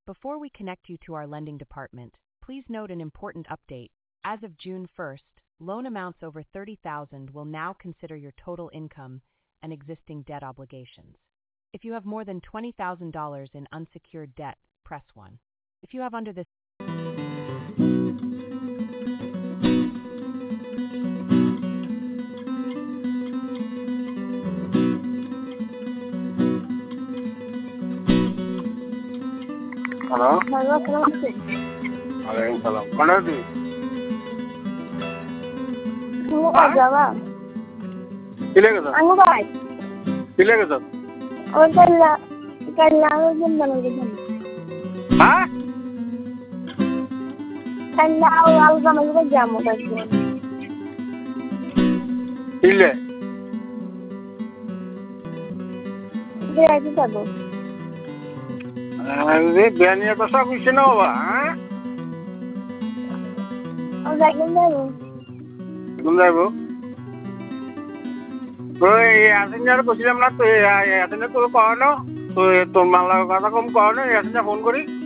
Before we connect you to our lending department, please note an important update. As of June 1st, loan amounts over $30,000 will now consider your total income and existing debt obligations. If you have more than $20,000 in unsecured debt, press 1. If you have under this Halo. Halo, assalamualaikum. Waalaikumsalam. Mana tu? Aku kerja bang. Pilih ke tak? Aku baik. Pilih ke tak? Oh kerja aku jemban jemban. Hah? Kerja aku sama juga jamu kerja. Pilih. Dia itu satu. Ini biarnya tu saya kucing apa? Hah? Oh baik jemban. Benda apa? Oh ya, sebenarnya kucing mana tu ya? Ya, sebenarnya tu kau no, tu malah kata kau kau no ya, sebenarnya phone kuri.